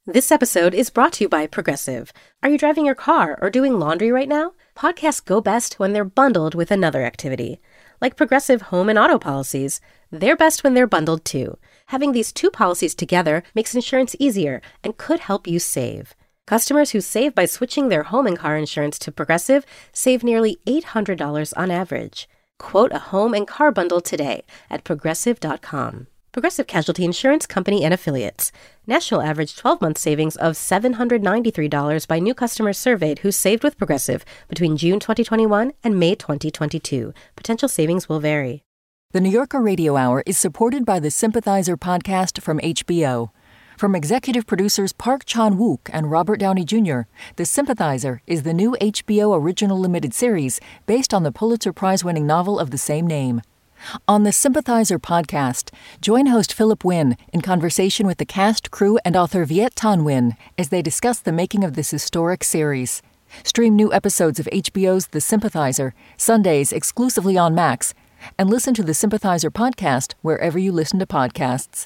This episode is brought to you by Progressive. Are you driving your car or doing laundry right now? Podcasts go best when they're bundled with another activity. Like Progressive home and auto policies, they're best when they're bundled too. Having these two policies together makes insurance easier and could help you save. Customers who save by switching their home and car insurance to Progressive save nearly $800 on average. Quote a home and car bundle today at Progressive.com. Progressive Casualty Insurance Company and Affiliates. National average 12-month savings of $793 by new customers surveyed who saved with Progressive between June 2021 and May 2022. Potential savings will vary. The New Yorker Radio Hour is supported by the Sympathizer podcast from HBO. From executive producers Park Chan-wook and Robert Downey Jr., The Sympathizer is the new HBO original limited series based on the Pulitzer Prize-winning novel of the same name. On the Sympathizer podcast, join host Philip Wynn in conversation with the cast, crew, and author Viet Thanh Nguyen as they discuss the making of this historic series. Stream new episodes of HBO's The Sympathizer, Sundays exclusively on Max, and listen to the Sympathizer podcast wherever you listen to podcasts.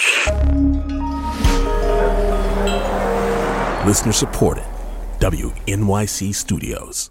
Listener supported. WNYC Studios.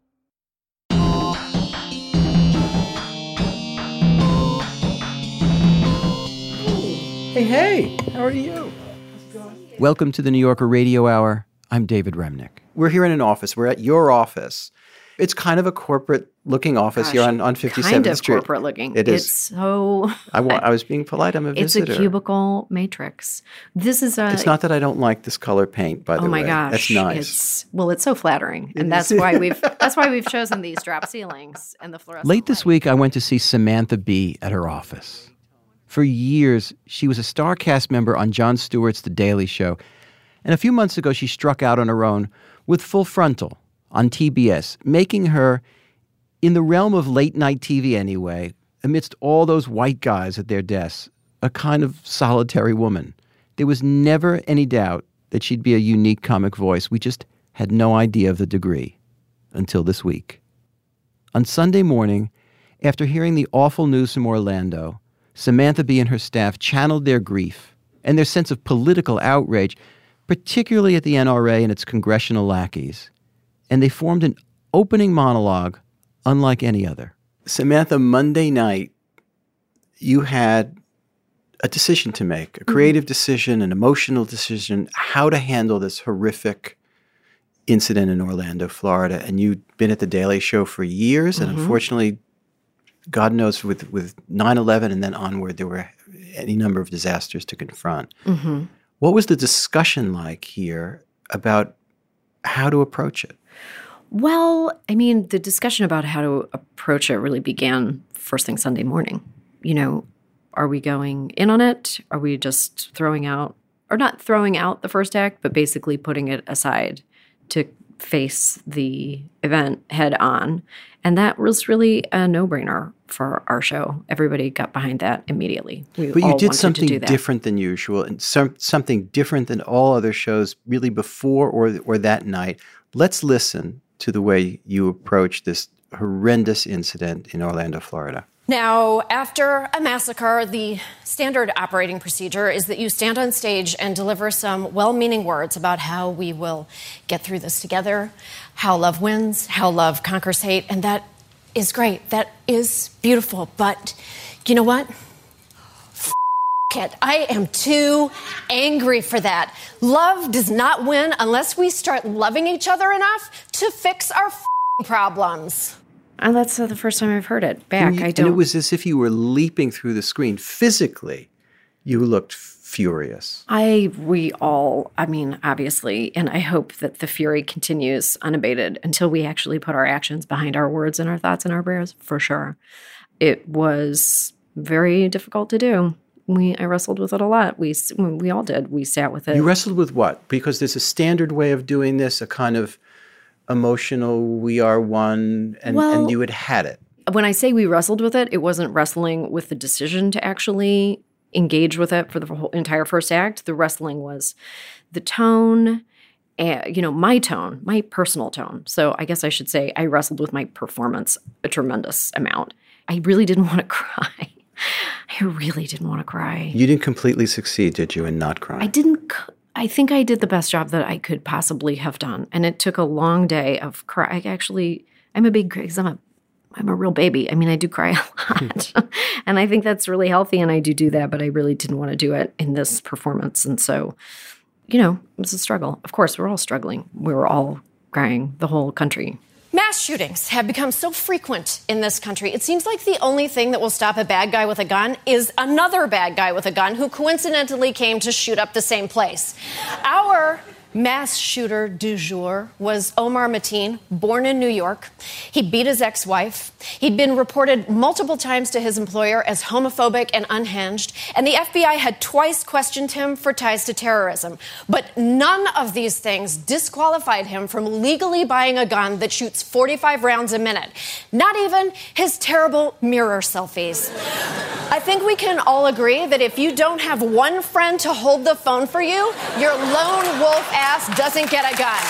Hey, how are you? Welcome to the New Yorker Radio Hour. I'm David Remnick. We're here in an office. We're at your office. It's kind of a corporate-looking office here on 57th Street. Kind of corporate-looking. It is. It's so... I was being polite. I'm a visitor. It's a cubicle matrix. This is a... It's not that I don't like this color paint, by the way. Oh my gosh. That's nice. It's so flattering. And that's why we've chosen these drop ceilings and the fluorescent Late this week, I went to see Samantha Bee at her office. For years, she was a star cast member on Jon Stewart's The Daily Show. And a few months ago, she struck out on her own with Full Frontal on TBS, making her, in the realm of late-night TV anyway, amidst all those white guys at their desks, a kind of solitary woman. There was never any doubt that she'd be a unique comic voice. We just had no idea of the degree until this week. On Sunday morning, after hearing the awful news from Orlando, Samantha Bee and her staff channeled their grief and their sense of political outrage, particularly at the NRA and its congressional lackeys. And they formed an opening monologue unlike any other. Samantha, Monday night, you had a decision to make, a creative decision, an emotional decision, how to handle this horrific incident in Orlando, Florida. And you'd been at The Daily Show for years, and unfortunately, God knows, with 9/11 and then onward, there were any number of disasters to confront. Mm-hmm. What was the discussion like here about how to approach it? Well, I mean, the discussion about how to approach it really began first thing Sunday morning. You know, are we going in on it? Are we just throwing out, or not throwing out the first act, but basically putting it aside to face the event head on? And that was really a no-brainer for our show. Everybody got behind that immediately. But you did something different than usual, and something different than all other shows really before or that night. Let's listen to the way you approached this horrendous incident in Orlando, Florida. Now, after a massacre, the standard operating procedure is that you stand on stage and deliver some well-meaning words about how we will get through this together, how love wins, how love conquers hate, and that is great. That is beautiful. But you know what? It. I am too angry for that. Love does not win unless we start loving each other enough to fix our problems. And that's the first time I've heard it back. And it was as if you were leaping through the screen. Physically, you looked furious. Obviously, and I hope that the fury continues unabated until we actually put our actions behind our words and our thoughts and our prayers, for sure. It was very difficult to do. I wrestled with it a lot. We all did. We sat with it. You wrestled with what? Because there's a standard way of doing this, a kind of emotional, we are one, and you had it. When I say we wrestled with it, it wasn't wrestling with the decision to actually engage with it for the whole entire first act. The wrestling was the tone, my tone, my personal tone. So I guess I should say I wrestled with my performance a tremendous amount. I really didn't want to cry. I really didn't want to cry. You didn't completely succeed, did you, in not crying? I didn't. I think I did the best job that I could possibly have done. And it took a long day of cry. I'm a big, because I'm a real baby. I mean, I do cry a lot. And I think that's really healthy, and I do that, but I really didn't want to do it in this performance. And so, it was a struggle. Of course, we're all struggling. We were all crying, the whole country. Mass shootings have become so frequent in this country. It seems like the only thing that will stop a bad guy with a gun is another bad guy with a gun who coincidentally came to shoot up the same place. Our mass shooter du jour was Omar Mateen, born in New York. He beat his ex-wife. He'd been reported multiple times to his employer as homophobic and unhinged, and the FBI had twice questioned him for ties to terrorism. But none of these things disqualified him from legally buying a gun that shoots 45 rounds a minute. Not even his terrible mirror selfies. I think we can all agree that if you don't have one friend to hold the phone for you, your lone wolf ass doesn't get a gun.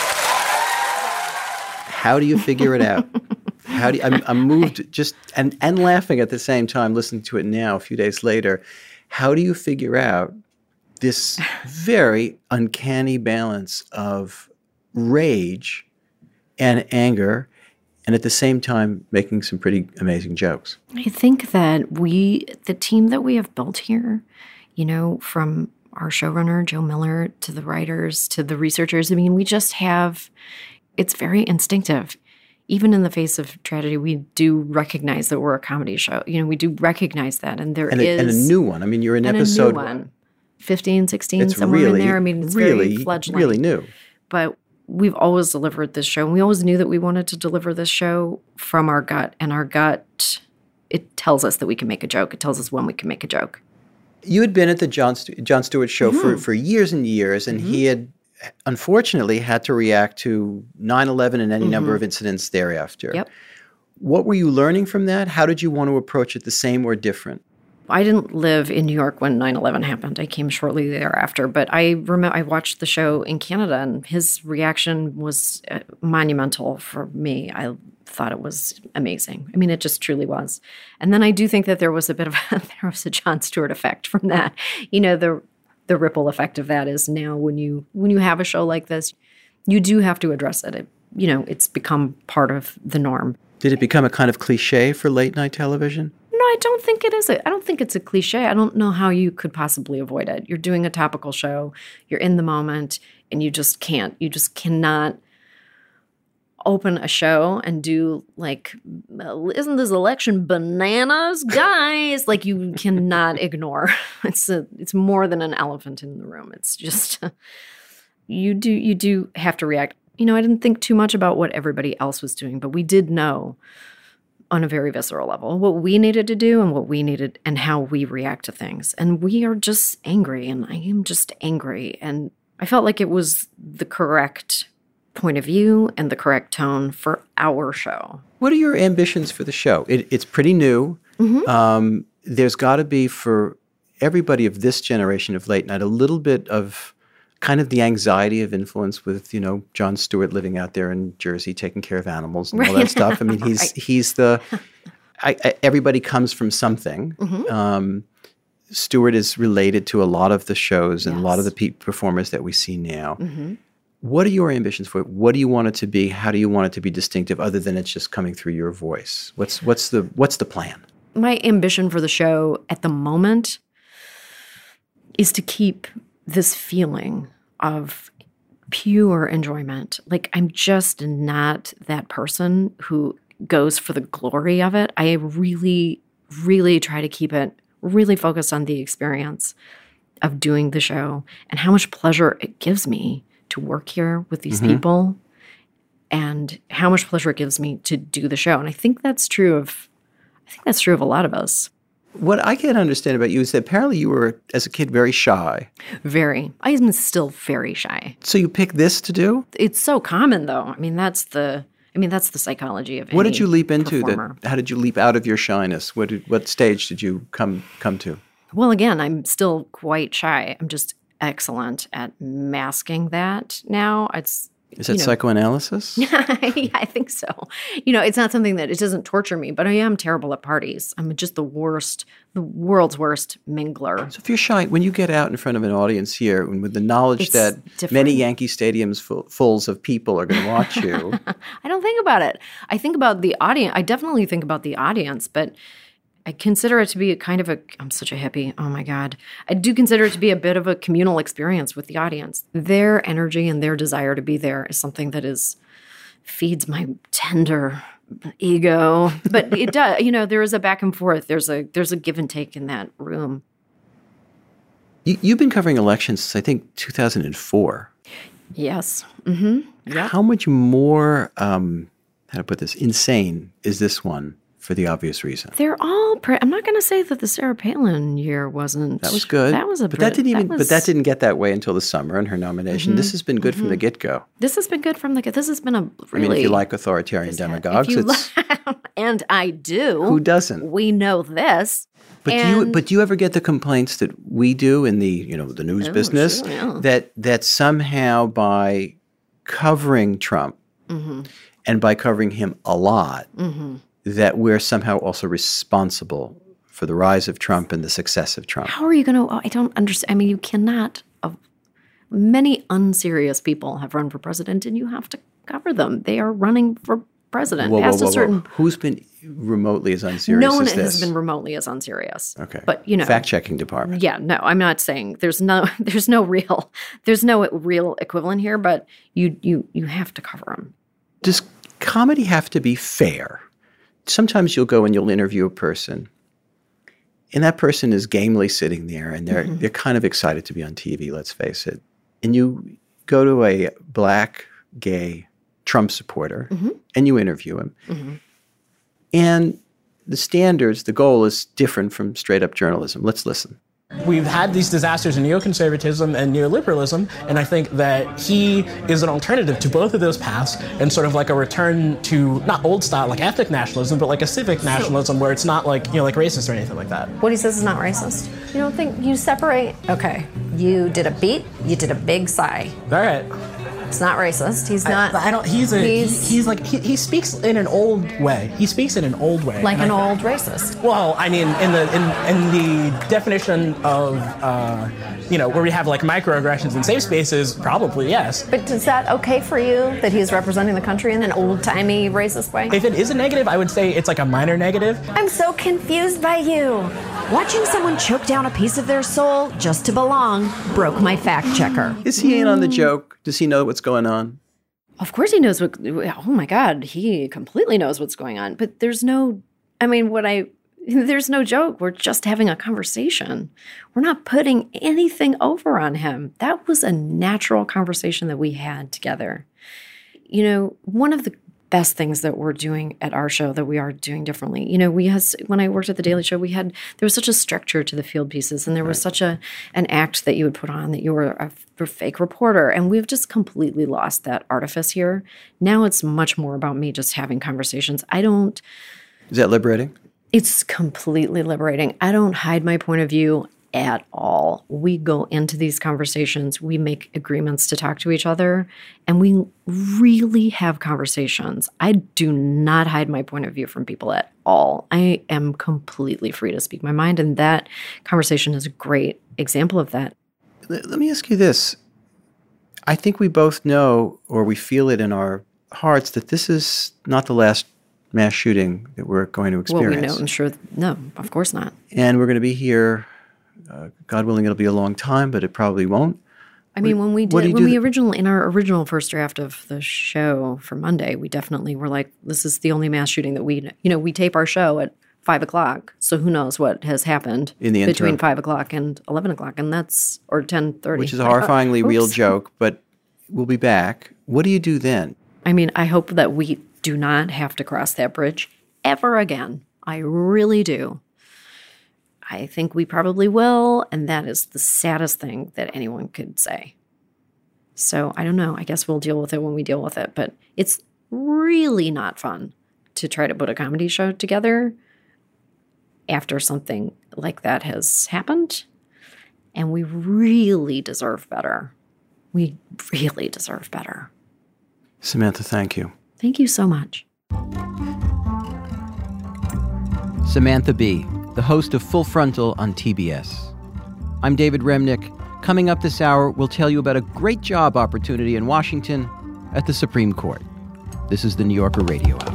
How do you figure it out? I'm moved just and laughing at the same time, listening to it now, a few days later. How do you figure out this very uncanny balance of rage and anger, and at the same time making some pretty amazing jokes? I think that the team that we have built here, from our showrunner, Joe Miller, to the writers, to the researchers, we just it's very instinctive. Even in the face of tragedy, we do recognize that we're a comedy show. We do recognize that. And and a new one. I mean, you're in episode 15, 16, it's somewhere really, in there. I mean, it's really, very fledgling. really new. But we've always delivered this show. And we always knew that we wanted to deliver this show from our gut. And our gut, it tells us that we can make a joke. It tells us when we can make a joke. You had been at the Jon Stewart show for years and years, and he had unfortunately had to react to 9/11 and any number of incidents thereafter. Yep. What were you learning from that? How did you want to approach it, the same or different? I didn't live in New York when 9/11 happened. I came shortly thereafter. But I remember I watched the show in Canada, and his reaction was monumental for me. I thought it was amazing. I mean, it just truly was. And then I do think that there was a bit of there was a Jon Stewart effect from that. The ripple effect of that is now when you have a show like this, you do have to address it. It's become part of the norm. Did it become a kind of cliche for late night television? No, I don't think it is. I don't think it's a cliche. I don't know how you could possibly avoid it. You're doing a topical show. You're in the moment, and you just can't. You just cannot open a show and do isn't this election bananas, guys? You cannot ignore. It's more than an elephant in the room. It's just you do have to react. I didn't think too much about what everybody else was doing, but we did know on a very visceral level what we needed to do and what we needed and how we react to things. And we are just angry, and I am just angry. And I felt like it was the correct point of view and the correct tone for our show. What are your ambitions for the show? It's pretty new. There's got to be, for everybody of this generation of late night, a little bit of kind of the anxiety of influence with, Jon Stewart living out there in Jersey, taking care of animals and all that stuff. I mean, he's everybody comes from something. Stewart is related to a lot of the shows and a lot of the performers that we see now. What are your ambitions for it? What do you want it to be? How do you want it to be distinctive, other than it's just coming through your voice? What's the plan? My ambition for the show at the moment is to keep this feeling of pure enjoyment. I'm just not that person who goes for the glory of it. I really, really try to keep it really focused on the experience of doing the show and how much pleasure it gives me to work here with these people, and how much pleasure it gives me to do the show. And I think that's true of a lot of us. What I can't understand about you is that apparently you were, as a kid, very shy. Very. I am still very shy. So you pick this to do? It's so common, though. That's the psychology of it. What did you leap into? How did you leap out of your shyness? What stage did you come to? Well, again, I'm still quite shy. I'm just excellent at masking that now. Is that psychoanalysis? Yeah, I think so. It's not something that, it doesn't torture me, but I am terrible at parties. I'm just the world's worst mingler. So if you're shy, when you get out in front of an audience here, and with the knowledge that many Yankee stadiums fulls of people are going to watch you. I don't think about it. I think about the audience. I definitely think about the audience, but I consider it to be I'm such a hippie. Oh my God. I do consider it to be a bit of a communal experience with the audience. Their energy and their desire to be there is something that feeds my tender ego. But it does, there is a back and forth. There's a give and take in that room. You've been covering elections since, I think, 2004. Yes. Mm-hmm. Yep. How much more, how to put this, insane is this one? For the obvious reason. They're all I'm not going to say that the Sarah Palin year wasn't. That was good. That was but that didn't get that way until the summer and her nomination. Mm-hmm. This has been good from the get-go. This has been good from the get. This has been a really. I mean, if you like authoritarian demagogues, and I do. Who doesn't? We know this. But do you ever get the complaints that we do in the the news business sure, yeah. that somehow by covering Trump and by covering him a lot. That we're somehow also responsible for the rise of Trump and the success of Trump. How are you going to? I don't understand. I mean, you cannot. Many unserious people have run for president, and you have to cover them. They are running for president. Whoa. Who's been remotely as unserious as this? No one has been remotely as unserious. Okay. But, fact-checking department. Yeah, no, I'm not saying there's no real equivalent here, but you have to cover them. Does comedy have to be fair? Sometimes you'll go and you'll interview a person, and that person is gamely sitting there, and they're kind of excited to be on TV, let's face it. And you go to a black, gay Trump supporter, and you interview him. And the goal is different from straight-up journalism. Let's listen. We've had these disasters in neoconservatism and neoliberalism, and I think that he is an alternative to both of those paths and sort of like a return to not old style, like ethnic nationalism, but like a civic nationalism where it's not like, like racist or anything like that. What he says is not racist. You don't think you separate? Okay. You did a beat, you did a big sigh. All right. It's not racist. He's not. He speaks in an old way. He speaks in an old way. Like an old racist. Well, I mean, in the definition of, where we have like microaggressions in safe spaces, probably yes. But is that okay for you that he's representing the country in an old-timey racist way? If it is a negative, I would say it's like a minor negative. I'm so confused by you. Watching someone choke down a piece of their soul just to belong broke my fact checker. Is he in on the joke? Does he know what's going on? Of course he knows oh my God, he completely knows what's going on. But there's no joke. We're just having a conversation. We're not putting anything over on him. That was a natural conversation that we had together. One of the best things that we're doing at our show that we are doing differently. When I worked at The Daily Show, there was such a structure to the field pieces, and there was such an act that you would put on that you were a fake reporter, and we've just completely lost that artifice here. Now it's much more about me just having conversations. Is that liberating? It's completely liberating. I don't hide my point of view at all. We go into these conversations, we make agreements to talk to each other, and we really have conversations. I do not hide my point of view from people at all. I am completely free to speak my mind, and that conversation is a great example of that. Let me ask you this. I think we both know, or we feel it in our hearts, that this is not the last mass shooting that we're going to experience. Well, we know, I'm sure, no, of course not. And we're going to be here, God willing, it'll be a long time, but it probably won't. I mean, in our original first draft of the show for Monday, we definitely were like, this is the only mass shooing that we tape our show at 5:00. So who knows what has happened in the between interim. 5:00 and 11:00, and or 10:30. Which is a horrifyingly real joke, but we'll be back. What do you do then? I mean, I hope that we do not have to cross that bridge ever again. I really do. I think we probably will, and that is the saddest thing that anyone could say. So I don't know. I guess we'll deal with it when we deal with it. But it's really not fun to try to put a comedy show together after something like that has happened. And we really deserve better. We really deserve better. Samantha, thank you. Thank you so much. Samantha Bee, the host of Full Frontal on TBS. I'm David Remnick. Coming up this hour, we'll tell you about a great job opportunity in Washington at the Supreme Court. This is the New Yorker Radio Hour.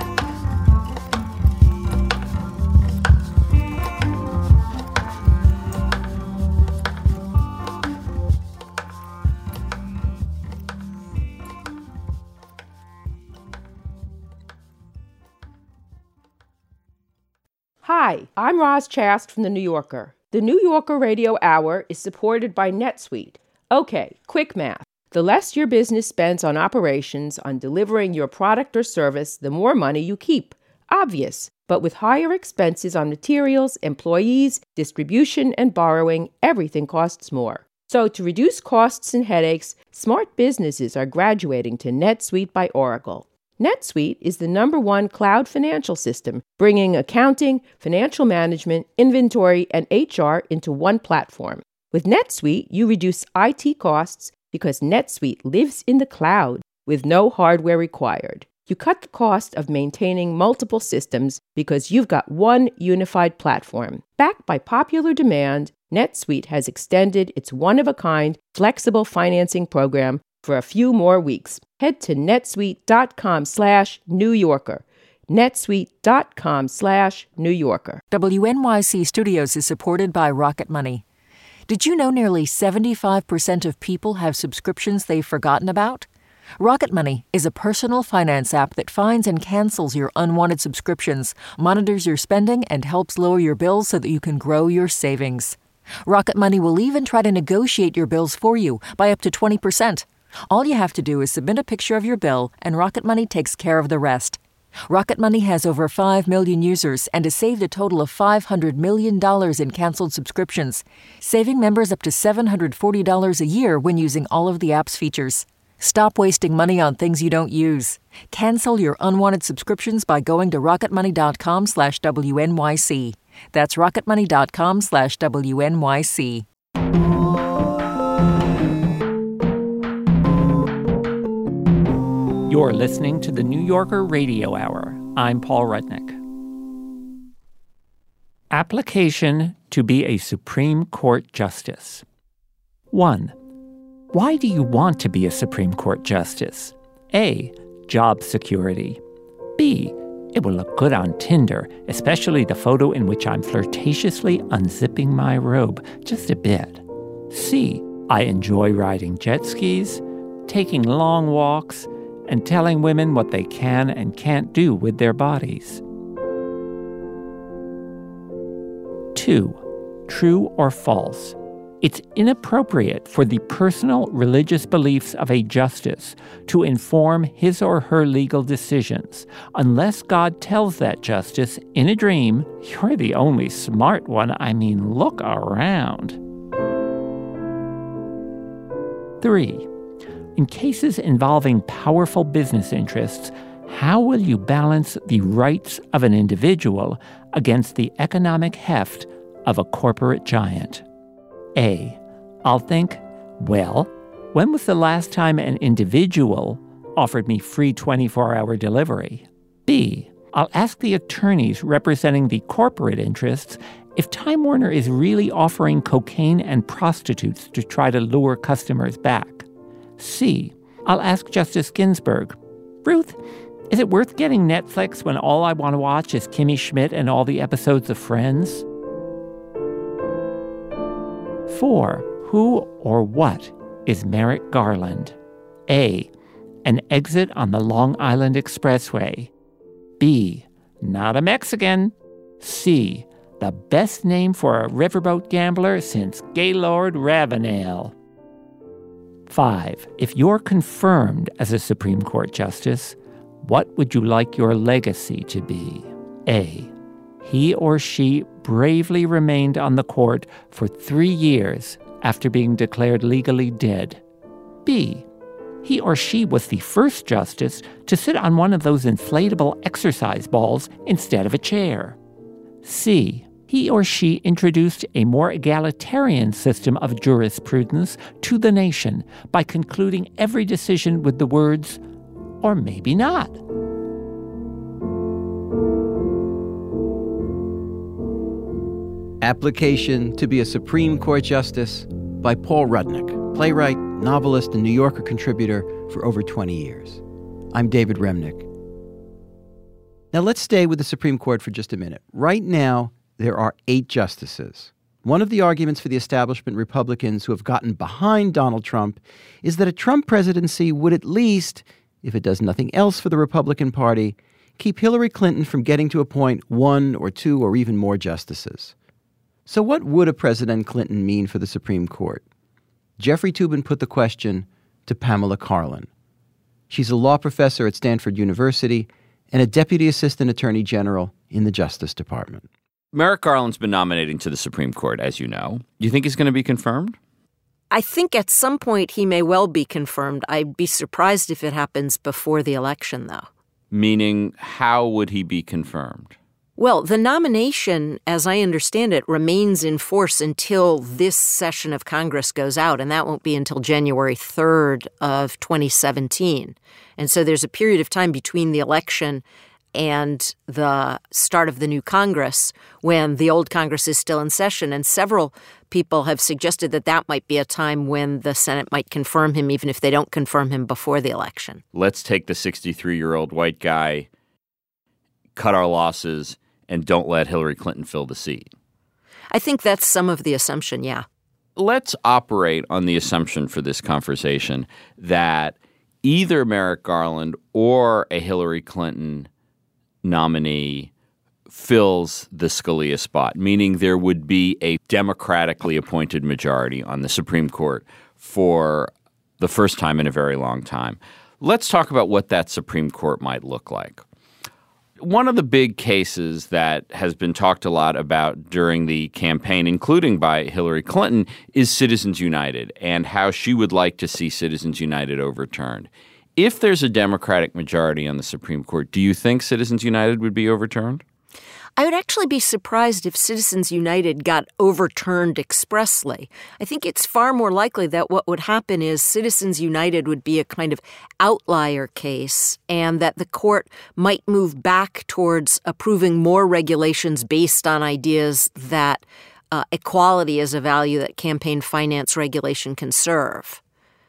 Hi, I'm Roz Chast from The New Yorker. The New Yorker Radio Hour is supported by NetSuite. Okay, quick math. The less your business spends on operations, on delivering your product or service, the more money you keep. Obvious. But with higher expenses on materials, employees, distribution, and borrowing, everything costs more. So to reduce costs and headaches, smart businesses are graduating to NetSuite by Oracle. NetSuite is the #1 cloud financial system, bringing accounting, financial management, inventory, and HR into one platform. With NetSuite, you reduce IT costs because NetSuite lives in the cloud with no hardware required. You cut the cost of maintaining multiple systems because you've got one unified platform. Backed by popular demand, NetSuite has extended its one-of-a-kind flexible financing program for a few more weeks. Head to netsuite.com/New Yorker. netsuite.com/New Yorker. WNYC Studios is supported by Rocket Money. Did you know nearly 75% of people have subscriptions they've forgotten about? Rocket Money is a personal finance app that finds and cancels your unwanted subscriptions, monitors your spending, and helps lower your bills so that you can grow your savings. Rocket Money will even try to negotiate your bills for you by up to 20%. All you have to do is submit a picture of your bill, and Rocket Money takes care of the rest. Rocket Money has over 5 million users and has saved a total of $500 million in canceled subscriptions, saving members up to $740 a year when using all of the app's features. Stop wasting money on things you don't use. Cancel your unwanted subscriptions by going to rocketmoney.com/WNYC. That's rocketmoney.com/WNYC. You're listening to the New Yorker Radio Hour. I'm Paul Rudnick. Application to be a Supreme Court Justice. 1. Why do you want to be a Supreme Court Justice? A. Job security. B. It will look good on Tinder, especially the photo in which I'm flirtatiously unzipping my robe just a bit. C. I enjoy riding jet skis, taking long walks, and telling women what they can and can't do with their bodies. 2. True or false? It's inappropriate for the personal religious beliefs of a justice to inform his or her legal decisions unless God tells that justice in a dream, "You're the only smart one. I mean, look around." 3. In cases involving powerful business interests, how will you balance the rights of an individual against the economic heft of a corporate giant? A. I'll think, well, when was the last time an individual offered me free 24-hour delivery? B. I'll ask the attorneys representing the corporate interests if Time Warner is really offering cocaine and prostitutes to try to lure customers back. C. I'll ask Justice Ginsburg, Ruth, is it worth getting Netflix when all I want to watch is Kimmy Schmidt and all the episodes of Friends? 4. Who or what is Merrick Garland? A. An exit on the Long Island Expressway. B. Not a Mexican. C. The best name for a riverboat gambler since Gaylord Ravenel. 5. If you're confirmed as a Supreme Court Justice, what would you like your legacy to be? A. He or she bravely remained on the court for 3 years after being declared legally dead. B. He or she was the first justice to sit on one of those inflatable exercise balls instead of a chair. C. He or she introduced a more egalitarian system of jurisprudence to the nation by concluding every decision with the words, or maybe not. Application to be a Supreme Court Justice by Paul Rudnick, playwright, novelist, and New Yorker contributor for over 20 years. I'm David Remnick. Now let's stay with the Supreme Court for just a minute. Right now, there are 8 justices. One of the arguments for the establishment Republicans who have gotten behind Donald Trump is that a Trump presidency would at least, if it does nothing else for the Republican Party, keep Hillary Clinton from getting to appoint 1 or 2 or even more justices. So what would a President Clinton mean for the Supreme Court? Jeffrey Toobin put the question to Pamela Karlan. She's a law professor at Stanford University and a Deputy Assistant Attorney General in the Justice Department. Merrick Garland's been nominating to the Supreme Court, as you know. Do you think he's going to be confirmed? I think at some point he may well be confirmed. I'd be surprised if it happens before the election, though. Meaning, how would he be confirmed? Well, the nomination, as I understand it, remains in force until this session of Congress goes out, and that won't be until January 3rd of 2017. And so there's a period of time between the election and the start of the new Congress when the old Congress is still in session. And several people have suggested that that might be a time when the Senate might confirm him, even if they don't confirm him before the election. Let's take the 63-year-old white guy, cut our losses, and don't let Hillary Clinton fill the seat. I think that's some of the assumption, yeah. Let's operate on the assumption for this conversation that either Merrick Garland or a Hillary Clinton nominee fills the Scalia spot, meaning there would be a democratically appointed majority on the Supreme Court for the first time in a very long time. Let's talk about what that Supreme Court might look like. One of the big cases that has been talked a lot about during the campaign, including by Hillary Clinton, is Citizens United and how she would like to see Citizens United overturned. If there's a Democratic majority on the Supreme Court, do you think Citizens United would be overturned? I would actually be surprised if Citizens United got overturned expressly. I think it's far more likely that what would happen is Citizens United would be a kind of outlier case and that the court might move back towards approving more regulations based on ideas that equality is a value that campaign finance regulation can serve.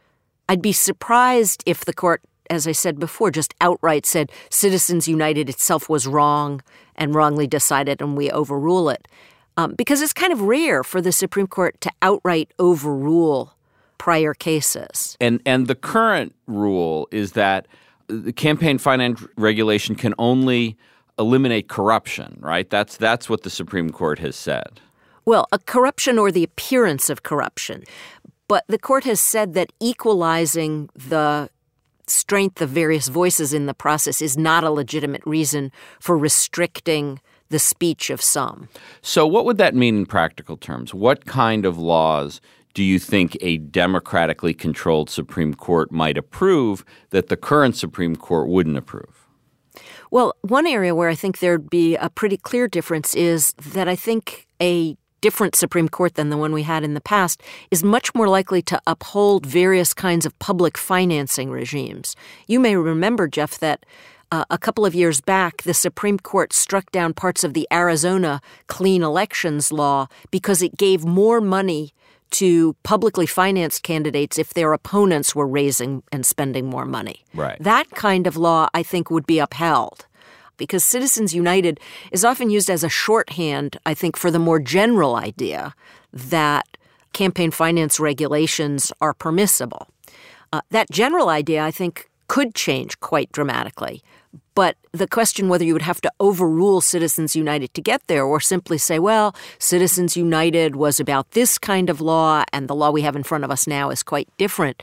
I'd be surprised if the court, as I said before, just outright said Citizens United itself was wrong and wrongly decided and we overrule it. Because it's kind of rare for the Supreme Court to outright overrule prior cases. And the current rule is that the campaign finance regulation can only eliminate corruption, right? That's what the Supreme Court has said. Well, a corruption or the appearance of corruption. But the court has said that equalizing the strength of various voices in the process is not a legitimate reason for restricting the speech of some. So what would that mean in practical terms? What kind of laws do you think a democratically controlled Supreme Court might approve that the current Supreme Court wouldn't approve? Well, one area where I think there'd be a pretty clear difference is that I think a different Supreme Court than the one we had in the past is much more likely to uphold various kinds of public financing regimes. You may remember, Jeff, that a couple of years back, the Supreme Court struck down parts of the Arizona clean elections law because it gave more money to publicly financed candidates if their opponents were raising and spending more money. Right. That kind of law, I think, would be upheld. Because Citizens United is often used as a shorthand, I think, for the more general idea that campaign finance regulations are permissible. That general idea, I think, could change quite dramatically. But the question whether you would have to overrule Citizens United to get there or simply say, well, Citizens United was about this kind of law and the law we have in front of us now is quite different,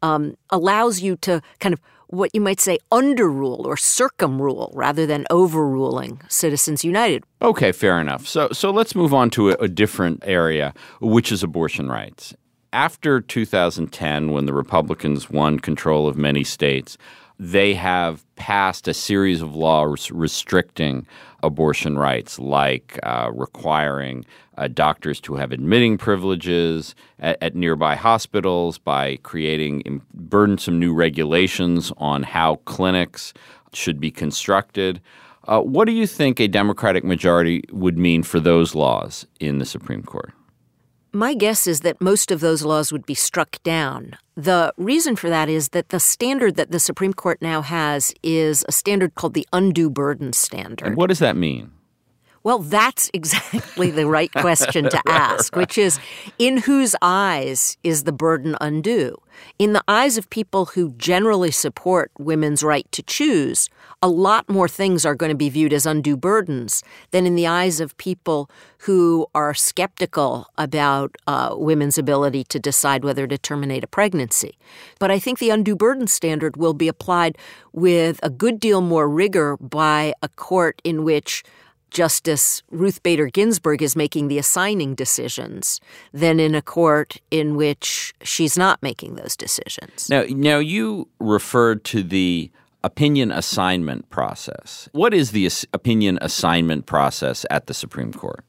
allows you to kind of what you might say underrule or circumrule rather than overruling Citizens United. Okay, fair enough. So let's move on to a different area, which is abortion rights. After 2010, when the Republicans won control of many states, they have passed a series of laws restricting abortion rights, like requiring doctors to have admitting privileges at nearby hospitals, by creating burdensome new regulations on how clinics should be constructed. What do you think a Democratic majority would mean for those laws in the Supreme Court? My guess is that most of those laws would be struck down. The reason for that is that the standard that the Supreme Court now has is a standard called the undue burden standard. And what does that mean? Well, that's exactly the right question to ask, which is, in whose eyes is the burden undue? In the eyes of people who generally support women's right to choose, a lot more things are going to be viewed as undue burdens than in the eyes of people who are skeptical about women's ability to decide whether to terminate a pregnancy. But I think the undue burden standard will be applied with a good deal more rigor by a court in which Justice Ruth Bader Ginsburg is making the assigning decisions than in a court in which she's not making those decisions. Now you referred to the opinion assignment process. What is the opinion assignment process at the Supreme Court?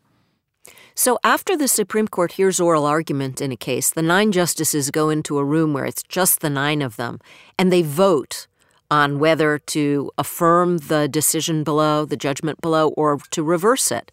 So after the Supreme Court hears oral argument in a case, the 9 justices go into a room where it's just the 9 of them, and they vote on whether to affirm the decision below, the judgment below, or to reverse it.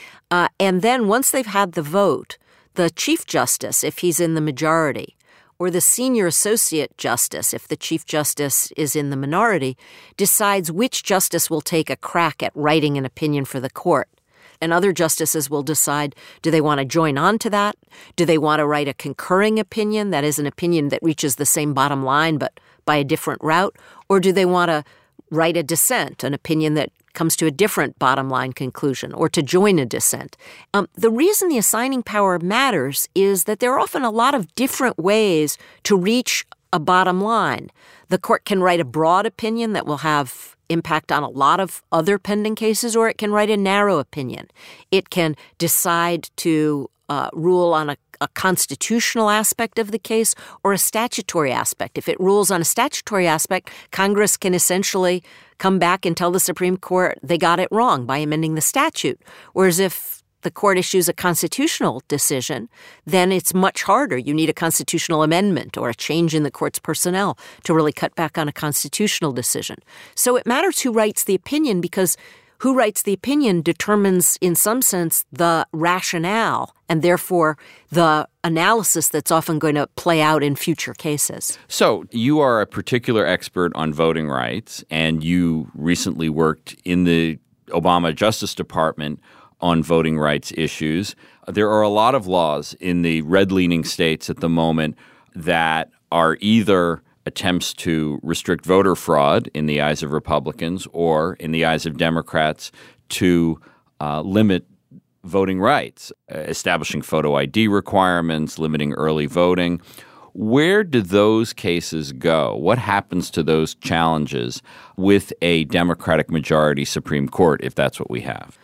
And then once they've had the vote, the Chief Justice, if he's in the majority, or the Senior Associate Justice, if the Chief Justice is in the minority, decides which justice will take a crack at writing an opinion for the court. And other justices will decide, do they want to join on to that? Do they want to write a concurring opinion, that is an opinion that reaches the same bottom line but by a different route? Or do they want to write a dissent, an opinion that comes to a different bottom line conclusion, or to join a dissent? The reason the assigning power matters is that there are often a lot of different ways to reach a bottom line. The court can write a broad opinion that will have impact on a lot of other pending cases, or it can write a narrow opinion. It can decide to rule on a constitutional aspect of the case or a statutory aspect. If it rules on a statutory aspect, Congress can essentially come back and tell the Supreme Court they got it wrong by amending the statute. Whereas if the court issues a constitutional decision, then it's much harder. You need a constitutional amendment or a change in the court's personnel to really cut back on a constitutional decision. So it matters who writes the opinion, because who writes the opinion determines, in some sense, the rationale and therefore the analysis that's often going to play out in future cases. So you are a particular expert on voting rights, and you recently worked in the Obama Justice Department on voting rights issues. There are a lot of laws in the red-leaning states at the moment that are either attempts to restrict voter fraud in the eyes of Republicans, or in the eyes of Democrats to limit voting rights, establishing photo ID requirements, limiting early voting. Where do those cases go? What happens to those challenges with a Democratic majority Supreme Court, if that's what we have?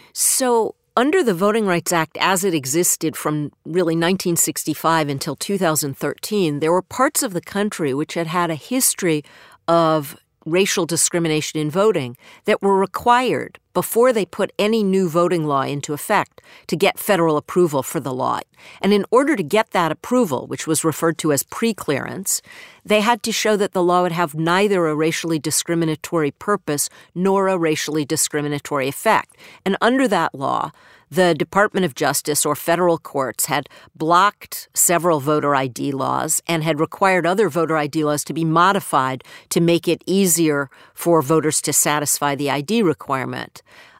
So under the Voting Rights Act as it existed from really 1965 until 2013, there were parts of the country which had had a history of racial discrimination in voting that were required before they put any new voting law into effect to get federal approval for the law. And in order to get that approval, which was referred to as pre-clearance, they had to show that the law would have neither a racially discriminatory purpose nor a racially discriminatory effect. And under that law, the Department of Justice or federal courts had blocked several voter ID laws and had required other voter ID laws to be modified to make it easier for voters to satisfy the ID requirement.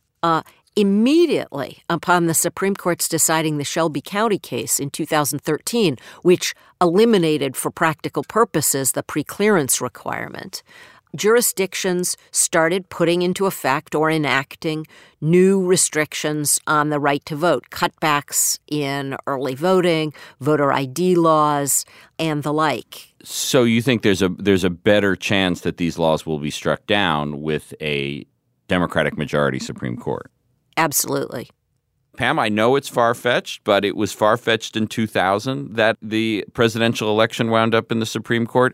Immediately upon the Supreme Court's deciding the Shelby County case in 2013, which eliminated for practical purposes the preclearance requirement, jurisdictions started putting into effect or enacting new restrictions on the right to vote, cutbacks in early voting, voter ID laws, and the like. So you think there's a better chance that these laws will be struck down with a Democratic majority Supreme Court? Absolutely. Pam, I know it's far-fetched, but it was far-fetched in 2000 that the presidential election wound up in the Supreme Court.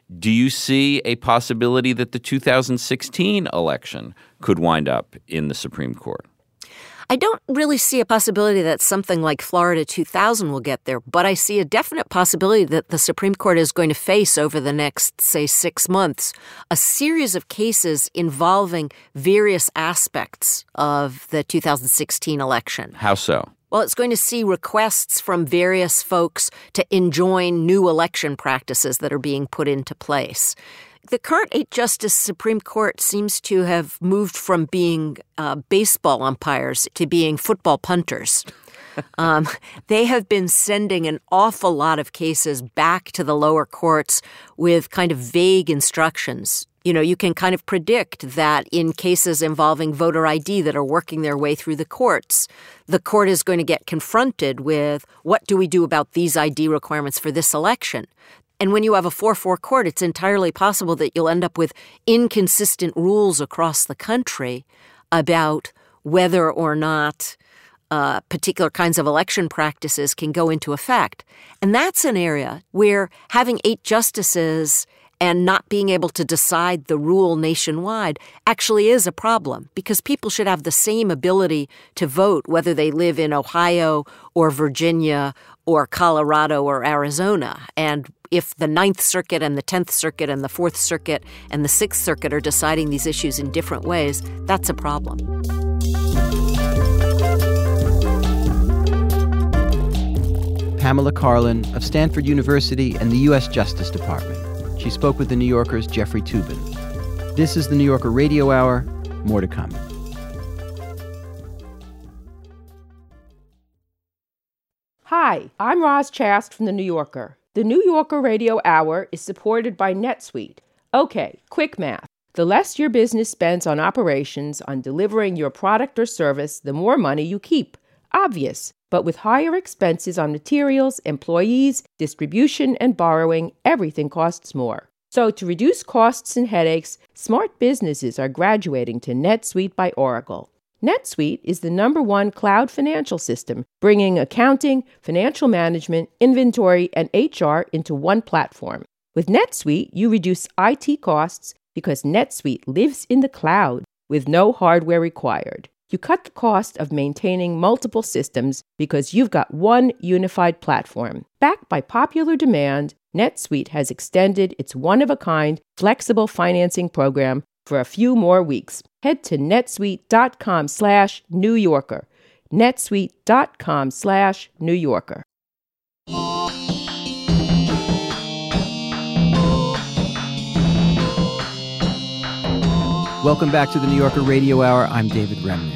Do you see a possibility that the 2016 election could wind up in the Supreme Court? I don't really see a possibility that something like Florida 2000 will get there, but I see a definite possibility that the Supreme Court is going to face over the next, say, 6 months, a series of cases involving various aspects of the 2016 election. How so? Well, it's going to see requests from various folks to enjoin new election practices that are being put into place. The current 8-justice Supreme Court seems to have moved from being baseball umpires to being football punters. They have been sending an awful lot of cases back to the lower courts with kind of vague instructions. You know, you can kind of predict that in cases involving voter ID that are working their way through the courts, the court is going to get confronted with, what do we do about these ID requirements for this election? And when you have a 4-4 court, it's entirely possible that you'll end up with inconsistent rules across the country about whether or not particular kinds of election practices can go into effect. And that's an area where having 8 justices and not being able to decide the rule nationwide actually is a problem, because people should have the same ability to vote whether they live in Ohio or Virginia or Colorado or Arizona. And if the 9th Circuit and the 10th Circuit and the 4th Circuit and the 6th Circuit are deciding these issues in different ways, that's a problem. Pamela Karlan of Stanford University and the U.S. Justice Department. She spoke with The New Yorker's Jeffrey Toobin. This is The New Yorker Radio Hour. More to come. Hi, I'm Roz Chast from The New Yorker. The New Yorker Radio Hour is supported by NetSuite. Okay, quick math. The less your business spends on operations, on delivering your product or service, the more money you keep. Obvious. But with higher expenses on materials, employees, distribution, and borrowing, everything costs more. So to reduce costs and headaches, smart businesses are graduating to NetSuite by Oracle. NetSuite is the #1 cloud financial system, bringing accounting, financial management, inventory, and HR into one platform. With NetSuite, you reduce IT costs because NetSuite lives in the cloud with no hardware required. You cut the cost of maintaining multiple systems because you've got one unified platform. Backed by popular demand, NetSuite has extended its one-of-a-kind flexible financing program for a few more weeks. Head to netsuite.com/New Yorker. netsuite.com/New Yorker. Welcome back to the New Yorker Radio Hour. I'm David Remnick.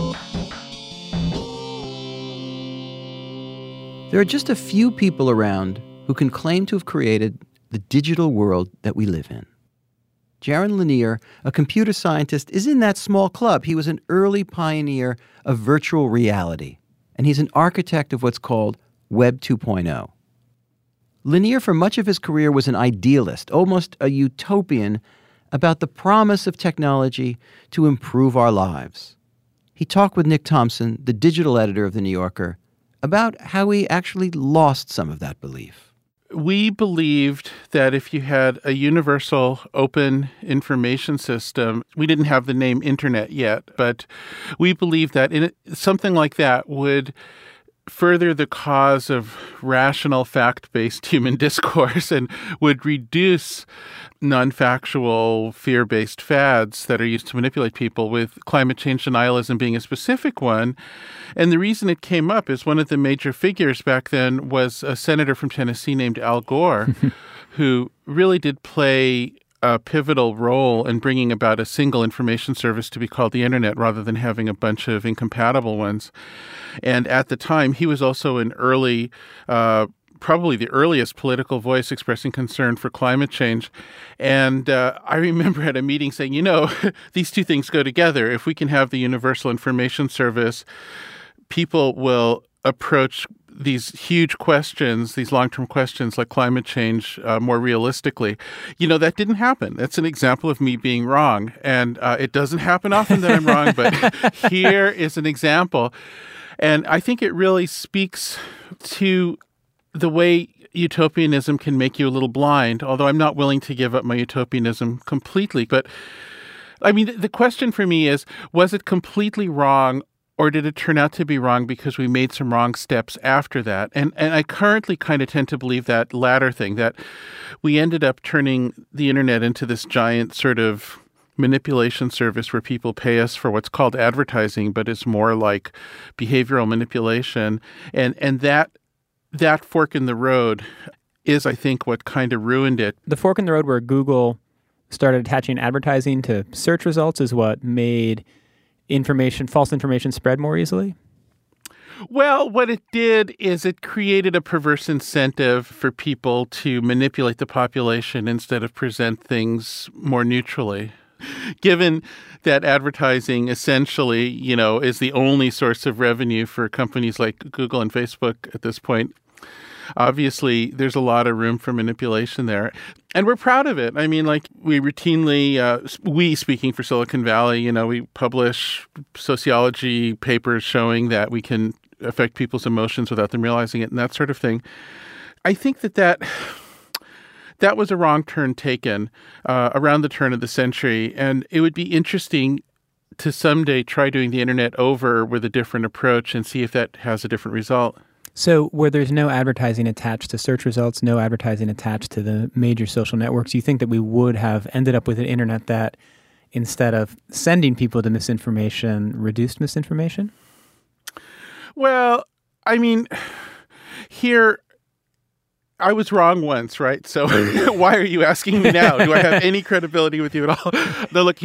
There are just a few people around who can claim to have created the digital world that we live in. Jaron Lanier, a computer scientist, is in that small club. He was an early pioneer of virtual reality, and he's an architect of what's called Web 2.0. Lanier, for much of his career, was an idealist, almost a utopian, about the promise of technology to improve our lives. He talked with Nick Thompson, the digital editor of The New Yorker, about how he actually lost some of that belief. We believed that if you had a universal open information system, we didn't have the name internet yet, but we believed that something like that would further the cause of rational, fact-based human discourse and would reduce non-factual, fear-based fads that are used to manipulate people, with climate change denialism being a specific one. And the reason it came up is one of the major figures back then was a senator from Tennessee named Al Gore, who really did play a pivotal role in bringing about a single information service to be called the internet rather than having a bunch of incompatible ones. And at the time, he was also an early, probably the earliest political voice expressing concern for climate change. And I remember at a meeting saying, these two things go together. If we can have the universal information service, people will approach these huge questions, these long-term questions like climate change more realistically. That didn't happen. That's an example of me being wrong. And it doesn't happen often that I'm wrong, but here is an example. And I think it really speaks to the way utopianism can make you a little blind, although I'm not willing to give up my utopianism completely. But I mean, the question for me is, was it completely wrong, or did it turn out to be wrong because we made some wrong steps after that? And I currently kind of tend to believe that latter thing, that we ended up turning the internet into this giant sort of manipulation service where people pay us for what's called advertising, but it's more like behavioral manipulation. And that fork in the road is, I think, what kind of ruined it. The fork in the road where Google started attaching advertising to search results is what made false information spread more easily? Well, what it did is it created a perverse incentive for people to manipulate the population instead of present things more neutrally. Given that advertising essentially, is the only source of revenue for companies like Google and Facebook at this point, obviously there's a lot of room for manipulation there. And we're proud of it. I mean, like, we routinely, speaking for Silicon Valley, we publish sociology papers showing that we can affect people's emotions without them realizing it and that sort of thing. I think that was a wrong turn taken around the turn of the century. And it would be interesting to someday try doing the internet over with a different approach and see if that has a different result. So where there's no advertising attached to search results, no advertising attached to the major social networks, you think that we would have ended up with an internet that, instead of sending people to misinformation, reduced misinformation? Well, I mean, here, I was wrong once, right? So why are you asking me now? Do I have any credibility with you at all? No, look,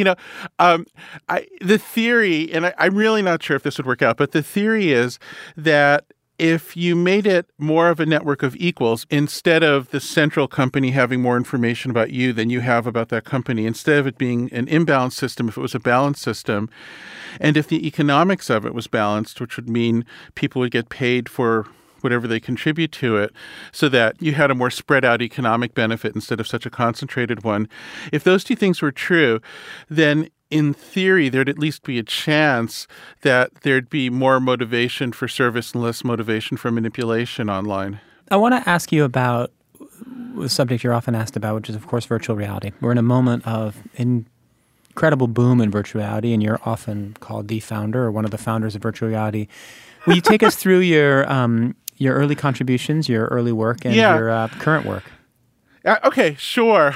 the theory, and I'm really not sure if this would work out, but the theory is that if you made it more of a network of equals, instead of the central company having more information about you than you have about that company, instead of it being an imbalanced system, if it was a balanced system, and if the economics of it was balanced, which would mean people would get paid for whatever they contribute to it, so that you had a more spread out economic benefit instead of such a concentrated one. If those two things were true, then in theory, there'd at least be a chance that there'd be more motivation for service and less motivation for manipulation online. I want to ask you about a subject you're often asked about, which is, of course, virtual reality. We're in a moment of incredible boom in virtual reality, and you're often called the founder or one of the founders of virtual reality. Will you take us through your early contributions, your early work, and your current work? Okay, sure.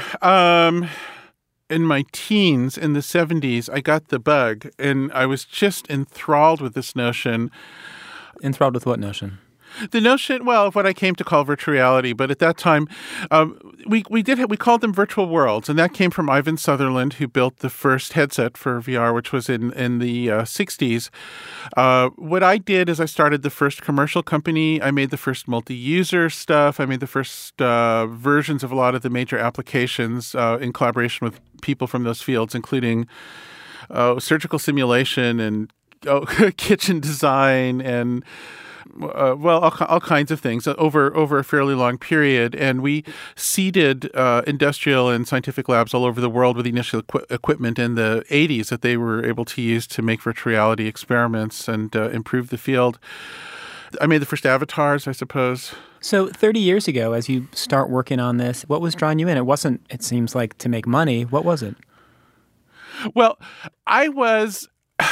In my teens, in the 70s, I got the bug, and I was just enthralled with this notion. Enthralled with what notion? The notion, well, of what I came to call virtual reality, but at that time, we called them virtual worlds, and that came from Ivan Sutherland, who built the first headset for VR, which was in the 60s. What I did is I started the first commercial company. I made the first multi-user stuff. I made the first versions of a lot of the major applications in collaboration with people from those fields, including surgical simulation and kitchen design and all kinds of things over a fairly long period. And we seeded industrial and scientific labs all over the world with the initial equipment in the 80s that they were able to use to make virtual reality experiments and improve the field. I made the first avatars, I suppose. So 30 years ago, as you start working on this, what was drawing you in? It wasn't, it seems like, to make money. What was it? Well, I was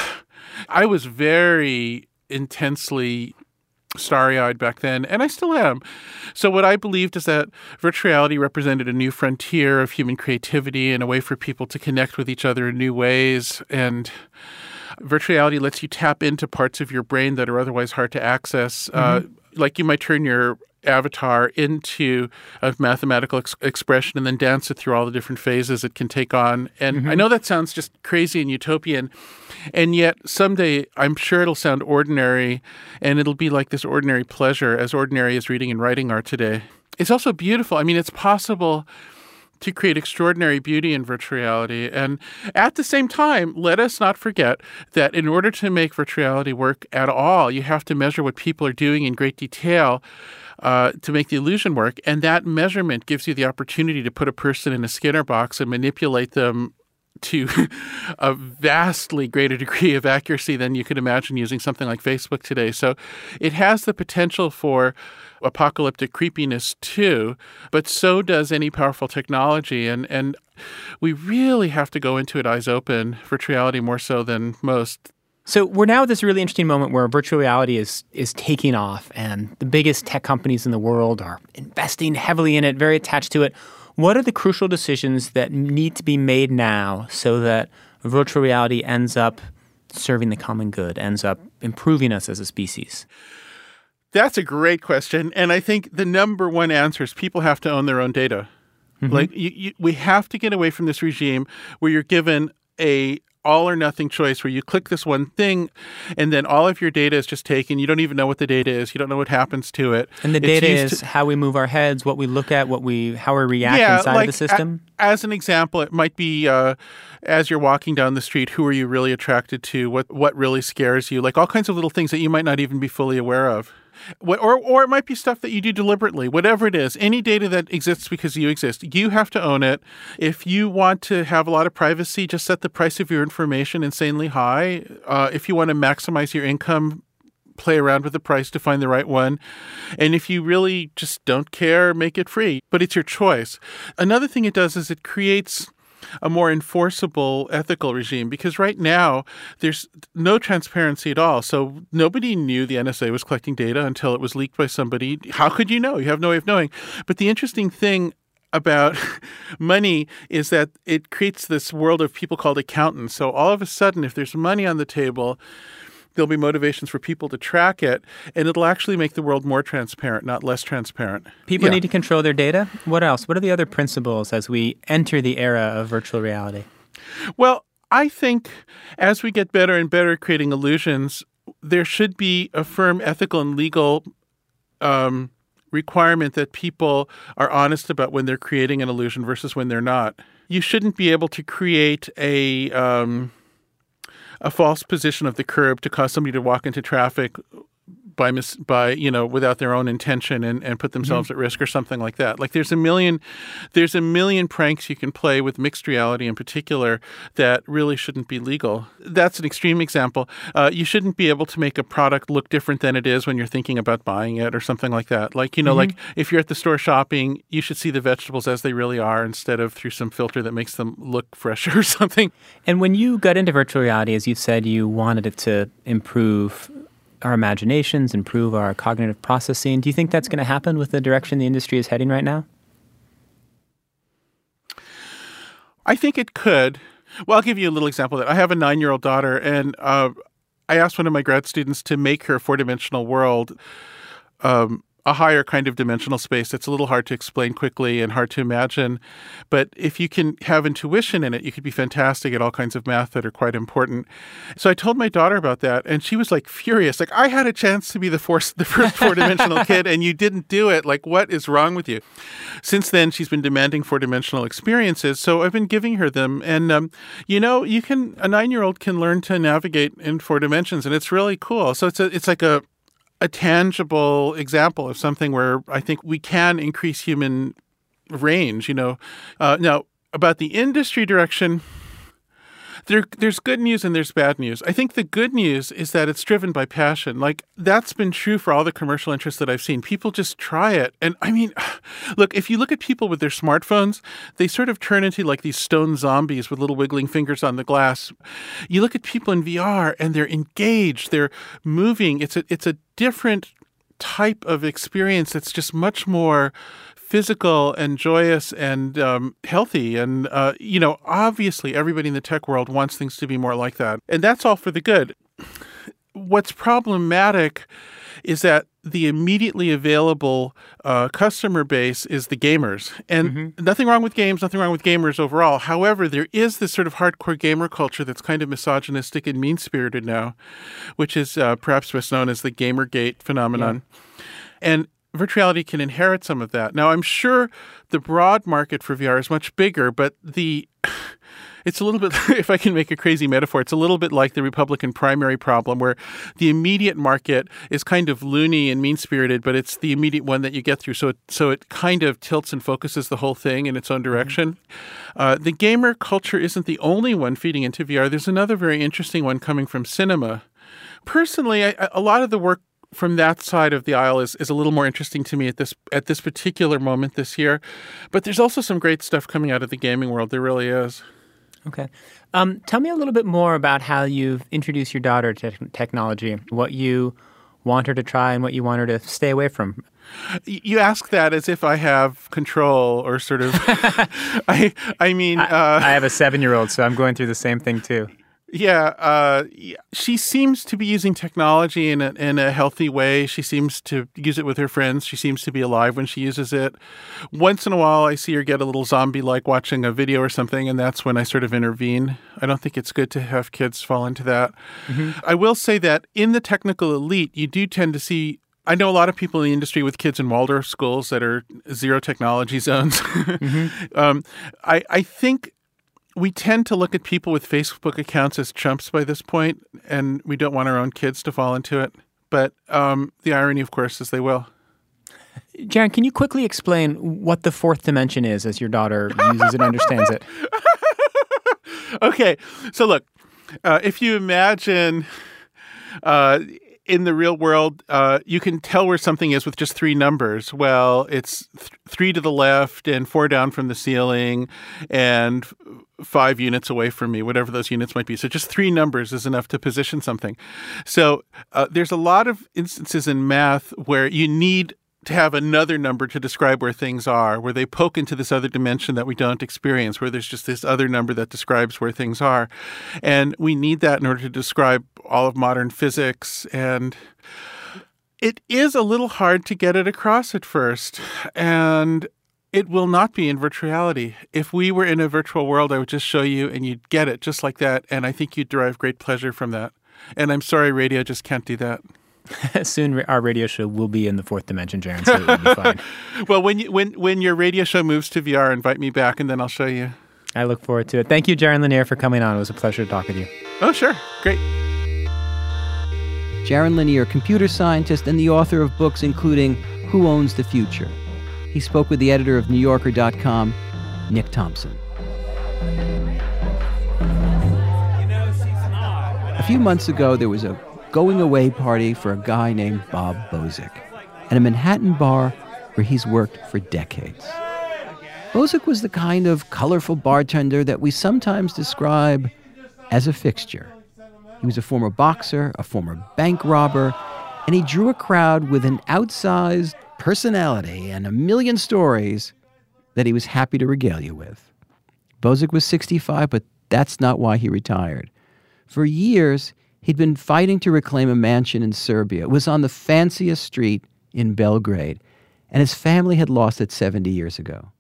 very intensely starry-eyed back then, and I still am. So what I believed is that virtual reality represented a new frontier of human creativity and a way for people to connect with each other in new ways. And virtual reality lets you tap into parts of your brain that are otherwise hard to access. Like you might turn your avatar into a mathematical expression and then dance it through all the different phases it can take on. And I know that sounds just crazy and utopian, and yet someday I'm sure it'll sound ordinary, and it'll be like this ordinary pleasure, as ordinary as reading and writing are today. It's also beautiful. I mean, it's possible to create extraordinary beauty in virtual reality. And at the same time, let us not forget that in order to make virtual reality work at all, you have to measure what people are doing in great detail to make the illusion work. And that measurement gives you the opportunity to put a person in a Skinner box and manipulate them to a vastly greater degree of accuracy than you could imagine using something like Facebook today. So it has the potential for apocalyptic creepiness too, but so does any powerful technology. And we really have to go into it eyes open, virtual reality more so than most. So we're now at this really interesting moment where virtual reality is taking off, and the biggest tech companies in the world are investing heavily in it, very attached to it. What are the crucial decisions that need to be made now so that virtual reality ends up serving the common good, ends up improving us as a species? That's a great question. And I think the number one answer is people have to own their own data. Mm-hmm. Like we have to get away from this regime where you're given a all or nothing choice where you click this one thing and then all of your data is just taken. You don't even know what the data is. You don't know what happens to it. And the data is how we move our heads, what we look at, how we react inside of the system? As an example, it might be as you're walking down the street, who are you really attracted to? What really scares you? Like all kinds of little things that you might not even be fully aware of. Or it might be stuff that you do deliberately. Whatever it is, any data that exists because you exist, you have to own it. If you want to have a lot of privacy, just set the price of your information insanely high. If you want to maximize your income, play around with the price to find the right one. And if you really just don't care, make it free. But it's your choice. Another thing it does is it creates a more enforceable ethical regime, because right now there's no transparency at all. So nobody knew the NSA was collecting data until it was leaked by somebody. How could you know? You have no way of knowing. But the interesting thing about money is that it creates this world of people called accountants. So all of a sudden, if there's money on the table, there'll be motivations for people to track it, and it'll actually make the world more transparent, not less transparent. People need to control their data. What else? What are the other principles as we enter the era of virtual reality? Well, I think as we get better and better at creating illusions, there should be a firm ethical and legal requirement that people are honest about when they're creating an illusion versus when they're not. You shouldn't be able to create a false position of the curb to cause somebody to walk into traffic without their own intention and put themselves at risk or something like that. Like there's a million pranks you can play with mixed reality in particular that really shouldn't be legal. That's an extreme example. You shouldn't be able to make a product look different than it is when you're thinking about buying it or something like that. Like, like if you're at the store shopping, you should see the vegetables as they really are instead of through some filter that makes them look fresher or something. And when you got into virtual reality, as you said, you wanted it to improve our imaginations, improve our cognitive processing. Do you think that's going to happen with the direction the industry is heading right now? I think it could. Well, I'll give you a little example of that. I have a 9-year-old daughter, and I asked one of my grad students to make her four-dimensional world a higher kind of dimensional space that's a little hard to explain quickly and hard to imagine. But if you can have intuition in it, you could be fantastic at all kinds of math that are quite important. So I told my daughter about that, and she was like furious. Like, I had a chance to be the first four-dimensional kid, and you didn't do it. Like, what is wrong with you? Since then, she's been demanding four-dimensional experiences, so I've been giving her them. And, a 9-year-old can learn to navigate in 4 dimensions, and it's really cool. So it's like a tangible example of something where I think we can increase human range, Now, about the industry direction, there's good news and there's bad news. I think the good news is that it's driven by passion. Like, that's been true for all the commercial interests that I've seen. People just try it. And I mean, look, if you look at people with their smartphones, they sort of turn into like these stone zombies with little wiggling fingers on the glass. You look at people in VR and they're engaged, they're moving. It's a different type of experience that's just much more physical and joyous and healthy. And, obviously everybody in the tech world wants things to be more like that. And that's all for the good. What's problematic is that the immediately available customer base is the gamers. And nothing wrong with games, nothing wrong with gamers overall. However, there is this sort of hardcore gamer culture that's kind of misogynistic and mean-spirited now, which is perhaps best known as the Gamergate phenomenon. Yeah. And virtual reality can inherit some of that. Now, I'm sure the broad market for VR is much bigger, but It's a little bit, if I can make a crazy metaphor, it's a little bit like the Republican primary problem where the immediate market is kind of loony and mean-spirited, but it's the immediate one that you get through. So it kind of tilts and focuses the whole thing in its own direction. The gamer culture isn't the only one feeding into VR. There's another very interesting one coming from cinema. Personally, a lot of the work from that side of the aisle is a little more interesting to me at this particular moment this year. But there's also some great stuff coming out of the gaming world. There really is. Okay. Tell me a little bit more about how you've introduced your daughter to technology, what you want her to try and what you want her to stay away from. You ask that as if I have control or sort of I mean I have a 7-year-old, so I'm going through the same thing too. Yeah, she seems to be using technology in a healthy way. She seems to use it with her friends. She seems to be alive when she uses it. Once in a while, I see her get a little zombie-like watching a video or something, and that's when I sort of intervene. I don't think it's good to have kids fall into that. Mm-hmm. I will say that in the technical elite, you do tend to see I know a lot of people in the industry with kids in Waldorf schools that are zero technology zones. Mm-hmm. I think we tend to look at people with Facebook accounts as chumps by this point, and we don't want our own kids to fall into it. But the irony, of course, is they will. Jaron, can you quickly explain what the fourth dimension is as your daughter uses and understands it? Okay. So look, if you imagine in the real world, you can tell where something is with just 3 numbers. Well, it's 3 to the left and 4 down from the ceiling and 5 units away from me, whatever those units might be. So just 3 numbers is enough to position something. So there's a lot of instances in math where you need to have another number to describe where things are, where they poke into this other dimension that we don't experience, where there's just this other number that describes where things are. And we need that in order to describe all of modern physics. And it is a little hard to get it across at first. And it will not be in virtual reality. If we were in a virtual world, I would just show you and you'd get it just like that. And I think you'd derive great pleasure from that. And I'm sorry, radio just can't do that. Soon our radio show will be in the fourth dimension, Jaron, so it'll be fine. Well, when your radio show moves to VR, invite me back and then I'll show you. I look forward to it. Thank you, Jaron Lanier, for coming on. It was a pleasure to talk with you. Oh, sure. Great. Jaron Lanier, computer scientist and the author of books including Who Owns the Future? He spoke with the editor of NewYorker.com, Nick Thompson. A few months ago, there was a going-away party for a guy named Bob Bozic at a Manhattan bar where he's worked for decades. Bozic was the kind of colorful bartender that we sometimes describe as a fixture. He was a former boxer, a former bank robber, and he drew a crowd with an outsized personality and a million stories that he was happy to regale you with. Bozic was 65, but that's not why he retired. For years, he'd been fighting to reclaim a mansion in Serbia. It was on the fanciest street in Belgrade, and his family had lost it 70 years ago.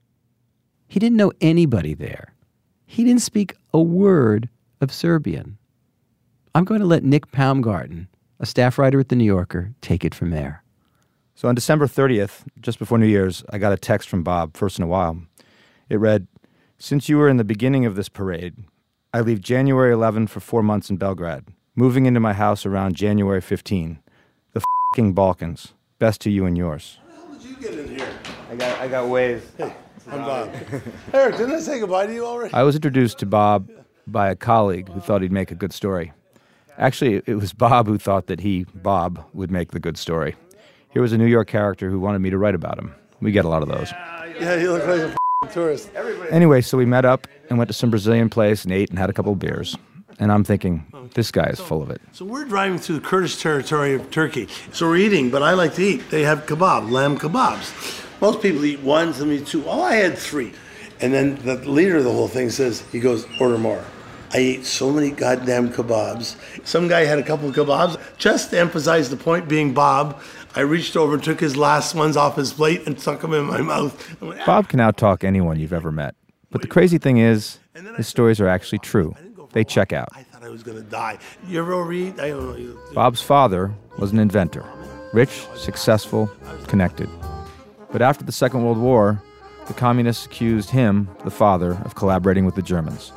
He didn't know anybody there. He didn't speak a word of Serbian. I'm going to let Nick Paumgarten, a staff writer at The New Yorker, take it from there. So on December 30th, just before New Year's, I got a text from Bob, first in a while. It read, "Since you were in the beginning of this parade, I leave January 11 for 4 months in Belgrade. Moving into my house around January 15. The f***ing Balkans. Best to you and yours." How did you get in here? I got waves. Hey, I'm Bob. Eric, didn't I say goodbye to you already? I was introduced to Bob by a colleague who thought he'd make a good story. Actually, it was Bob who thought that he, Bob, would make the good story. Here was a New York character who wanted me to write about him. We get a lot of those. Yeah, you look like a tourist. Anyway, so we met up and went to some Brazilian place and ate and had a couple of beers. And I'm thinking, this guy is full of it. So we're driving through the Kurdish territory of Turkey. So we're eating, but I like to eat. They have kebab, lamb kebabs. Most people eat 1, some eat 2. Oh, I had 3. And then the leader of the whole thing says, he goes, order more. I ate so many goddamn kebabs. Some guy had a couple of kebabs. Just to emphasize the point being Bob, I reached over and took his last ones off his plate and stuck them in my mouth. Went, Bob can outtalk anyone you've ever met. But the crazy thing is, his stories are actually true. They check out. I thought I was going to die. You ever overeat? I don't know. Bob's father was an inventor. Rich, successful, connected. But after the Second World War, the communists accused him, the father, of collaborating with the Germans.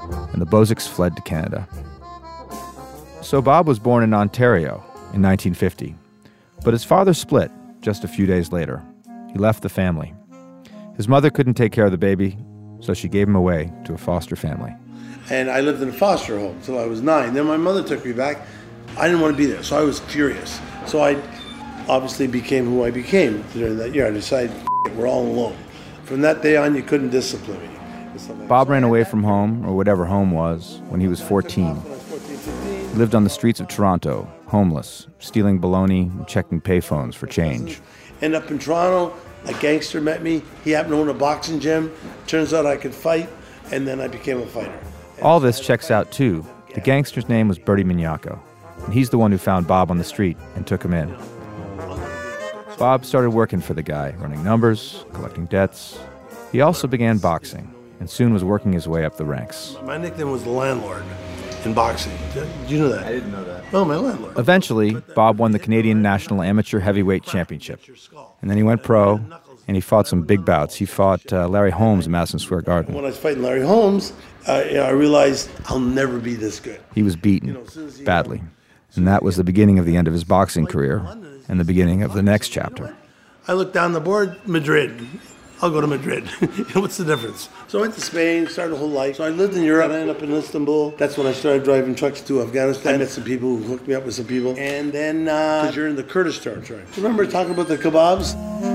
and the Bozics fled to Canada. So Bob was born in Ontario in 1950, but his father split just a few days later. He left the family. His mother couldn't take care of the baby, so she gave him away to a foster family. And I lived in a foster home until I was 9. Then my mother took me back. I didn't want to be there, so I was furious. So I obviously became who I became during that year. I decided, we're all alone. From that day on, you couldn't discipline me. Bob ran away from home, or whatever home was, when he was 14. He lived on the streets of Toronto, homeless, stealing bologna and checking payphones for change. Ended up in Toronto, a gangster met me. He happened to own a boxing gym. Turns out I could fight, and then I became a fighter. All this checks out, too. The gangster's name was Bertie Mignacco, and he's the one who found Bob on the street and took him in. Bob started working for the guy, running numbers, collecting debts. He also began boxing, and soon was working his way up the ranks. My nickname was the landlord in boxing. Did you know that? I didn't know that. Oh, my landlord. Eventually, Bob won the Canadian National Amateur Heavyweight Championship. And then he went pro, and he fought some big bouts. He fought Larry Holmes in Madison Square Garden. When I was fighting Larry Holmes, I realized I'll never be this good. He was beaten badly. And that was the beginning of the end of his boxing career and the beginning of the next chapter. I looked down the board, Madrid. I'll go to Madrid. What's the difference? So I went to Spain, started a whole life. So I lived in Europe, I ended up in Istanbul. That's when I started driving trucks to Afghanistan. I met some people who hooked me up with some people. And then, because you're in the Kurdish territory. Remember talking about the kebabs?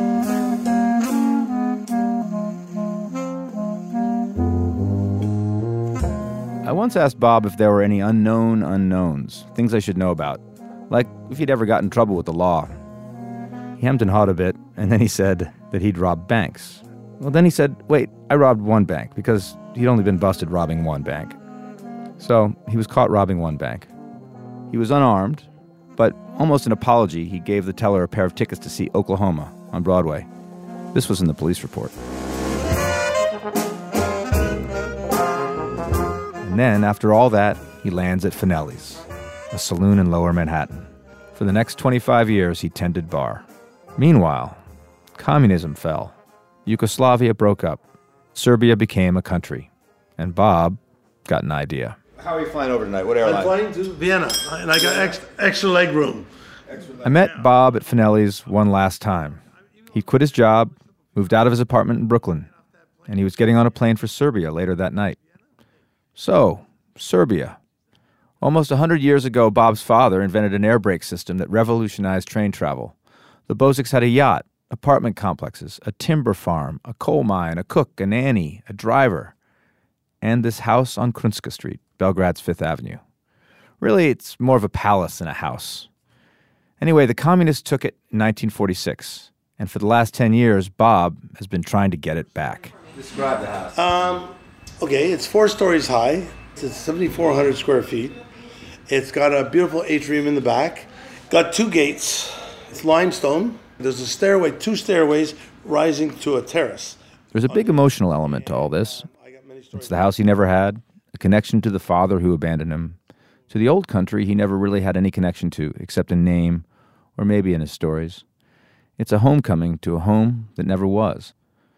I once asked Bob if there were any unknown unknowns, things I should know about, like if he'd ever got in trouble with the law. He hemmed and hawed a bit, and then he said that he'd robbed banks. Well, then he said, wait, I robbed one bank, because he'd only been busted robbing one bank. So he was caught robbing one bank. He was unarmed, but almost an apology, he gave the teller a pair of tickets to see Oklahoma on Broadway. This was in the police report. And then, after all that, he lands at Finelli's, a saloon in Lower Manhattan. For the next 25 years, he tended bar. Meanwhile, communism fell. Yugoslavia broke up. Serbia became a country. And Bob got an idea. How are you flying over tonight? What airline? I'm flying to Vienna, and I got extra leg room. I met Bob at Finelli's one last time. He'd quit his job, moved out of his apartment in Brooklyn, and he was getting on a plane for Serbia later that night. So, Serbia. Almost 100 years ago, Bob's father invented an air brake system that revolutionized train travel. The Bozics had a yacht, apartment complexes, a timber farm, a coal mine, a cook, a nanny, a driver, and this house on Krunska Street, Belgrade's Fifth Avenue. Really, it's more of a palace than a house. Anyway, the communists took it in 1946, and for the last 10 years, Bob has been trying to get it back. Describe the house. Okay, it's 4 stories high. It's 7,400 square feet. It's got a beautiful atrium in the back. Got 2 gates. It's limestone. There's a stairway, 2 stairways rising to a terrace. There's a big emotional element to all this. It's the house he never had, a connection to the father who abandoned him, to the old country he never really had any connection to, except in name, or maybe in his stories. It's a homecoming to a home that never was.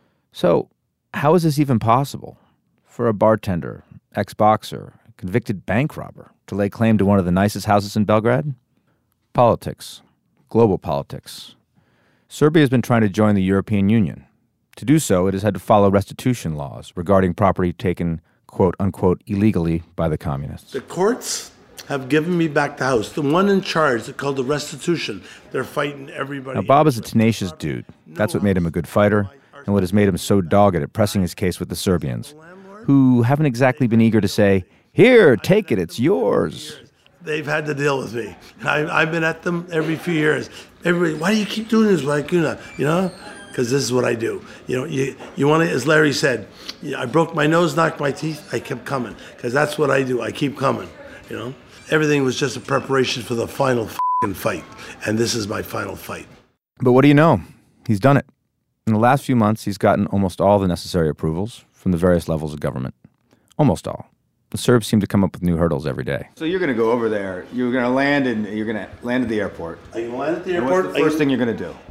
So, how is this even possible? For a bartender, ex-boxer, convicted bank robber, to lay claim to one of the nicest houses in Belgrade? Politics. Global politics. Serbia has been trying to join the European Union. To do so, it has had to follow restitution laws regarding property taken, quote-unquote, illegally by the communists. The courts have given me back the house. The one in charge, they're called the restitution. They're fighting everybody. Now, Bob is a tenacious dude. That's what made him a good fighter, and what has made him so dogged at pressing his case with the Serbians, who haven't exactly been eager to say, here, take it, it's yours. They've had to deal with me. I've been at them every few years. Everybody, why do you keep doing this, Vaikuna? You know, because this is what I do. You know, you want to, as Larry said, I broke my nose, knocked my teeth, I kept coming. Because that's what I do, I keep coming, you know. Everything was just a preparation for the final fight. And this is my final fight. But what do you know? He's done it. In the last few months, he's gotten almost all the necessary approvals from the various levels of government. Almost all. The Serbs seem to come up with new hurdles every day. So you're going to go over there. You're going to land at the airport. Are you going to land at the and airport? what's the first thing you're going to do?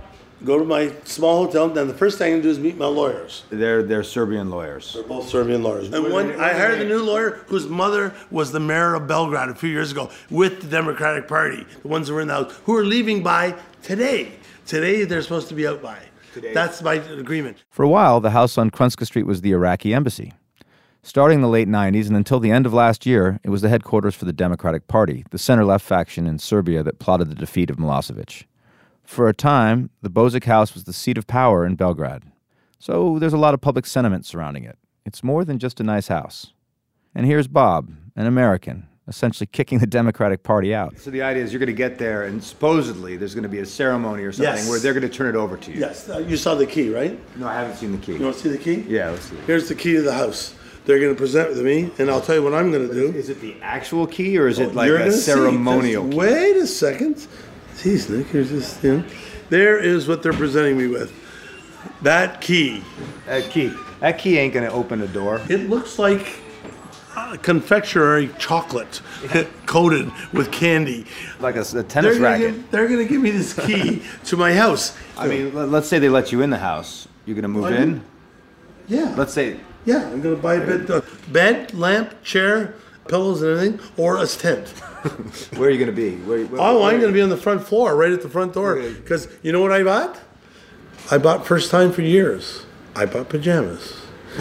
go to my small hotel, then the first thing I'm going to do is meet my lawyers. They're Serbian lawyers. They're both Serbian lawyers. And I hired the new lawyer whose mother was the mayor of Belgrade a few years ago with the Democratic Party, the ones who were in the house, who are leaving by today. Today, they're supposed to be out by. That's my agreement. For a while, the house on Krunska Street was the Iraqi embassy. Starting in the late 90s and until the end of last year, it was the headquarters for the Democratic Party, the center-left faction in Serbia that plotted the defeat of Milosevic. For a time, the Bozic House was the seat of power in Belgrade. So there's a lot of public sentiment surrounding it. It's more than just a nice house. And here's Bob, an American, essentially kicking the Democratic Party out. So the idea is you're going to get there and supposedly there's going to be a ceremony or something where they're going to turn it over to you. Yes. You saw the key, right? No, I haven't seen the key. You want to see the key? Yeah, let's see it. Here's the key to the house. They're going to present it to me, and I'll tell you what I'm going to do. Is it the actual key or is it like a ceremonial key? Wait a second. Jeez, Nick, here's this, There is what they're presenting me with. That key. That key ain't going to open a door. It looks like confectionery chocolate coated with candy. Like a tennis racket. They're going to give me this key to my house. I mean, let's say they let you in the house. You're going to move in? Yeah. Let's say... Yeah, I'm going to buy a bed, lamp, chair, pillows and everything, or a tent. Where are you going to be? I'm going to be on the front floor, right at the front door. Because you know what I bought? I bought first time for years. I bought pajamas.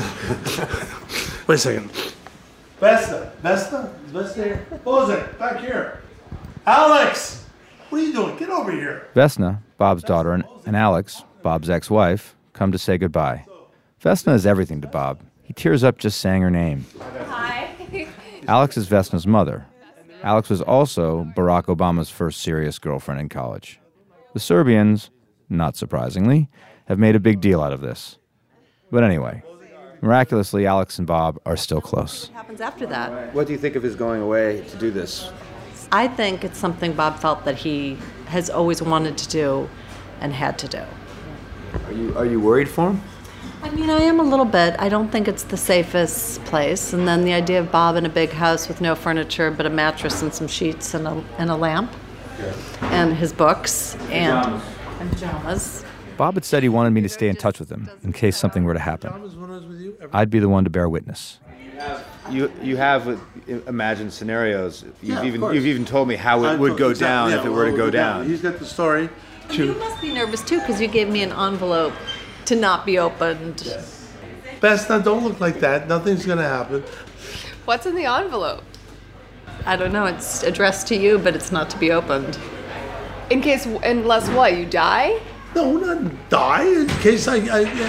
Wait a second. Vesna here. Bozic, back here. Alex, what are you doing? Get over here. Vesna, Bob's daughter, and Alex, Bob's ex-wife, come to say goodbye. Vesna is everything to Bob. He tears up just saying her name. Hi. Alex is Vesna's mother. Alex was also Barack Obama's first serious girlfriend in college. The Serbians, not surprisingly, have made a big deal out of this. But anyway, miraculously, Alex and Bob are still close. What happens after that? What do you think of his going away to do this? I think it's something Bob felt that he has always wanted to do and had to do. Are you worried for him? I mean, I am a little bit. I don't think it's the safest place. And then the idea of Bob in a big house with no furniture but a mattress and some sheets and a lamp. And his books and pajamas. Bob had said he wanted me to stay in touch with him in case something were to happen. I'd be the one to bear witness. You have imagined scenarios. You've even told me how it would go down if it were to go down. He's got the story. You must be nervous too because you gave me an envelope to not be opened. Yes. Vesna, don't look like that. Nothing's going to happen. What's in the envelope? I don't know. It's addressed to you, but it's not to be opened. Unless what? You die? No, not die. In case I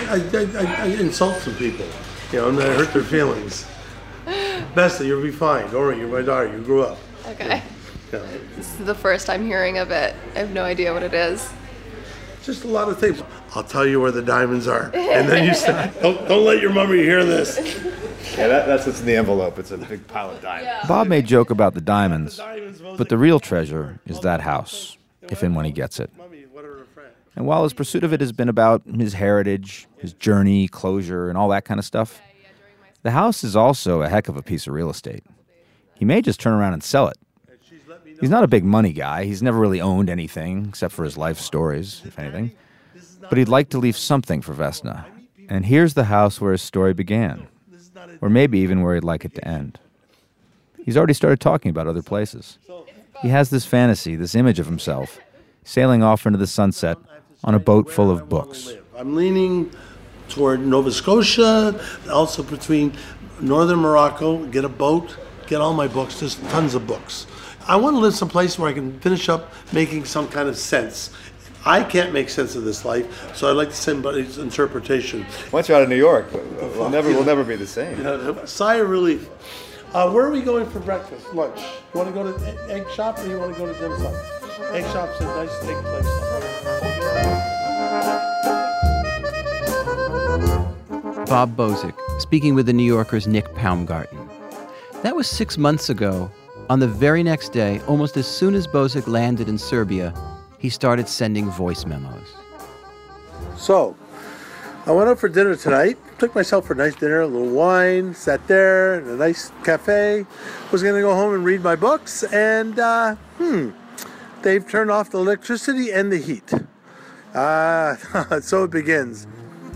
insult some people, and I hurt their feelings. Vesna, you'll be fine. Don't worry, you're my daughter. You grew up. Okay. Yeah. This is the first I'm hearing of it. I have no idea what it is. Just a lot of things. I'll tell you where the diamonds are, and then you don't let your mummy hear this. Yeah, that's what's in the envelope. It's a big pile of diamonds. Yeah. Bob may joke about the diamonds, but the real treasure is that house, if and when he gets it. And while his pursuit of it has been about his heritage, his journey, closure, and all that kind of stuff, the house is also a heck of a piece of real estate. He may just turn around and sell it. He's not a big money guy. He's never really owned anything, except for his life stories, if anything. But he'd like to leave something for Vesna. And here's the house where his story began, or maybe even where he'd like it to end. He's already started talking about other places. He has this fantasy, this image of himself, sailing off into the sunset on a boat full of books. I'm leaning toward Nova Scotia, also between northern Morocco, get a boat, get all my books, there's tons of books. I want to live someplace where I can finish up making some kind of sense. I can't make sense of this life, so I'd like to see somebody's interpretation. Once you're out of New York, we'll never be the same. Sigh of relief. Where are we going for breakfast, lunch? You want to go to Egg Shop or you want to go to Dim Sum? Egg Shop's a nice steak place. Bob Bozic, speaking with the New Yorker's Nick Paumgarten. That was 6 months ago. On the very next day, almost as soon as Bozic landed in Serbia, he started sending voice memos. So, I went out for dinner tonight. Took myself for a nice dinner, a little wine, sat there in a nice cafe. Was going to go home and read my books, and they've turned off the electricity and the heat. So it begins.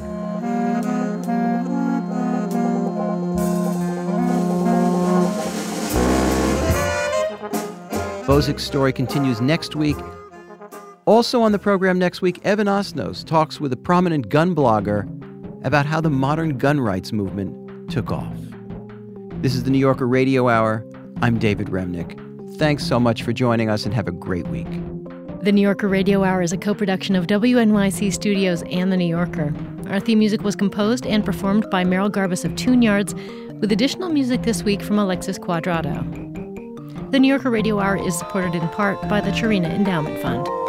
Bozic's story continues next week. Also on the program next week, Evan Osnos talks with a prominent gun blogger about how the modern gun rights movement took off. This is the New Yorker Radio Hour. I'm David Remnick. Thanks so much for joining us and have a great week. The New Yorker Radio Hour is a co-production of WNYC Studios and The New Yorker. Our theme music was composed and performed by Merrill Garbus of Tune Yards, with additional music this week from Alexis Cuadrado. The New Yorker Radio Hour is supported in part by the Chirina Endowment Fund.